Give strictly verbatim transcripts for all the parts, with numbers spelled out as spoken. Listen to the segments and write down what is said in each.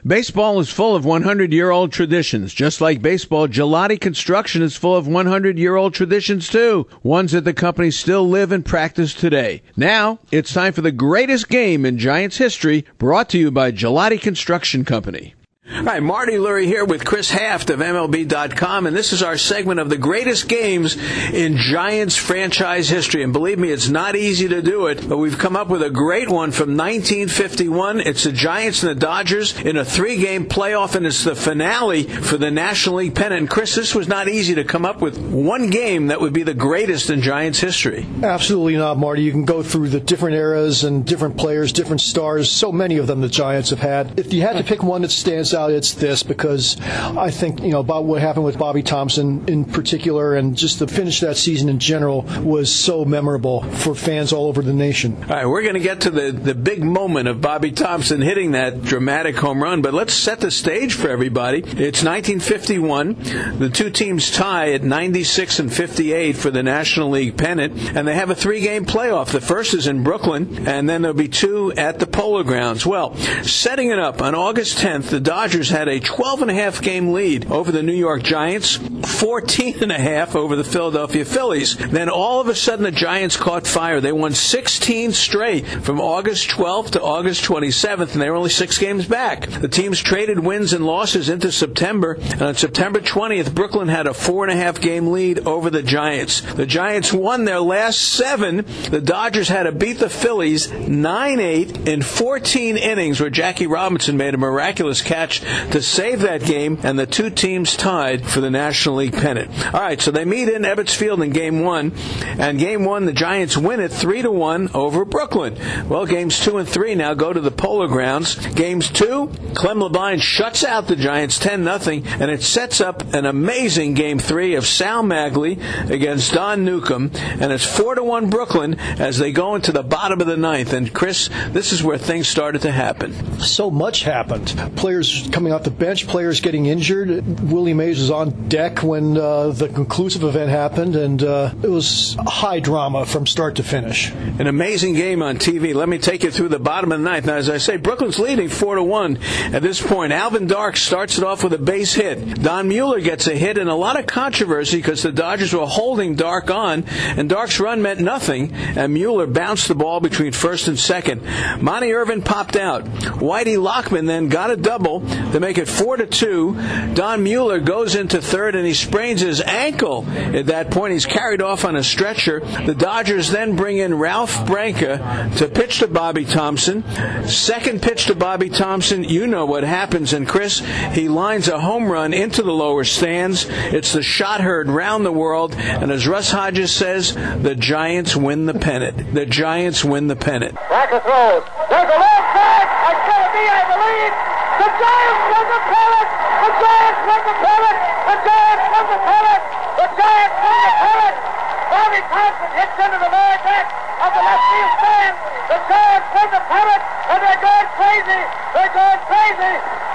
Baseball is full of hundred-year-old traditions. Just like baseball, Gelati Construction is full of hundred-year-old traditions, too. Ones that the company still live and practice today. Now, it's time for the greatest game in Giants history, brought to you by Gelati Construction Company. All right, Marty Lurie here with Chris Haft of M L B dot com, and this is our segment of the greatest games in Giants franchise history. And believe me, it's not easy to do it, but we've come up with a great one from nineteen fifty-one. It's the Giants and the Dodgers in a three-game playoff, and it's the finale for the National League pennant. And Chris, this was not easy to come up with one game that would be the greatest in Giants history. Absolutely not, Marty. You can go through the different eras and different players, different stars, so many of them the Giants have had. If you had to pick one that stands out, it's this, because I think, you know, about what happened with Bobby Thompson in particular, and just the finish of that season in general was so memorable for fans all over the nation. All right, we're going to get to the, the big moment of Bobby Thompson hitting that dramatic home run, but let's set the stage for everybody. It's nineteen fifty-one. The two teams tie at ninety-six and fifty-eight for the National League pennant, and they have a three-game playoff. The first is in Brooklyn, and then there'll be two at the Polo Grounds. Well, setting it up on August tenth, the Dodgers had a twelve and a half game lead over the New York Giants, fourteen and a half over the Philadelphia Phillies. Then all of a sudden the Giants caught fire. They won sixteen straight from August twelfth to August twenty-seventh, and they were only six games back. The teams traded wins and losses into September, and on September twentieth, Brooklyn had a four and a half game lead over the Giants. The Giants won their last seven. The Dodgers had to beat the Phillies nine eight in fourteen innings, where Jackie Robinson made a miraculous catch to save that game, and the two teams tied for the National League pennant. All right, so they meet in Ebbets Field in Game One, and Game One the Giants win it three to one over Brooklyn. Well, Games Two and Three now go to the Polo Grounds. Games Two, Clem Lebine shuts out the Giants ten nothing, and it sets up an amazing Game Three of Sal Magley against Don Newcomb, and it's four to one Brooklyn as they go into the bottom of the ninth. And Chris, this is where things started to happen. So much happened. Players coming off the bench, players getting injured. Willie Mays was on deck when uh, the conclusive event happened, and uh, it was high drama from start to finish. An amazing game on T V. Let me take you through the bottom of the ninth. Now, as I say, Brooklyn's leading four to one at this point. Alvin Dark starts it off with a base hit. Don Mueller gets a hit, and a lot of controversy because the Dodgers were holding Dark on, and Dark's run meant nothing, and Mueller bounced the ball between first and second. Monty Irvin popped out. Whitey Lockman then got a double to make it four to two. Don Mueller goes into third, and he sprains his ankle. At that point, he's carried off on a stretcher. The Dodgers then bring in Ralph Branca to pitch to Bobby Thompson. Second pitch to Bobby Thompson, you know what happens. And Chris, he lines a home run into the lower stands. It's the shot heard round the world. And as Russ Hodges says, the Giants win the pennant. The Giants win the pennant. Branca throws. There's a long back. It's going to be, I believe. The Giants win the pennant! The Giants win the pennant! The Giants win the pennant! The Giants win the pennant! Bobby Thompson hits into the very back of the left field stand. The Giants win the pennant, and they're going crazy! They're going crazy!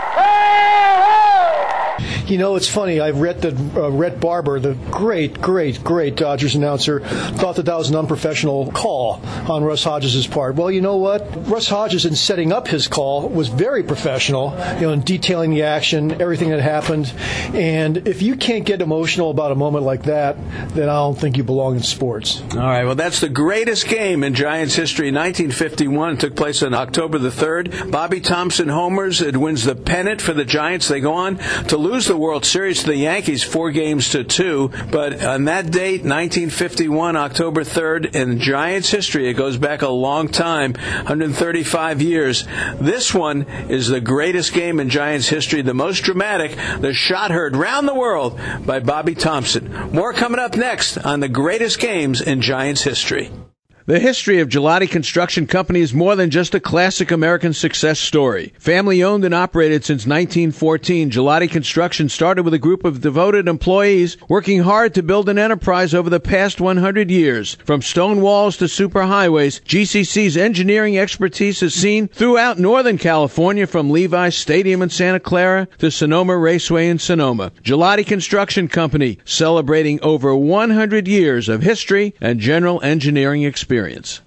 Oh! You know, it's funny. I read that uh, Rhett Barber, the great, great, great Dodgers announcer, thought that that was an unprofessional call on Russ Hodges' part. Well, you know what? Russ Hodges, in setting up his call, was very professional, you know, in detailing the action, everything that happened. And if you can't get emotional about a moment like that, then I don't think you belong in sports. All right, well, that's the greatest game in Giants history. nineteen fifty-one. It took place on October the third. Bobby Thompson homers. It wins the pennant for the Giants. They go on to lose the World Series to the Yankees four games to two. But on that date, nineteen fifty-one, October third, in Giants history, it goes back a long time, one hundred thirty-five years. This one is the greatest game in Giants history, the most dramatic, the shot heard round the world by Bobby Thompson. More coming up next on the greatest games in Giants history. The history of Gelati Construction Company is more than just a classic American success story. Family owned and operated since nineteen fourteen, Gelati Construction started with a group of devoted employees working hard to build an enterprise over the past one hundred years. From stone walls to superhighways, G C C's engineering expertise is seen throughout Northern California, from Levi's Stadium in Santa Clara to Sonoma Raceway in Sonoma. Gelati Construction Company, celebrating over one hundred years of history and general engineering experience.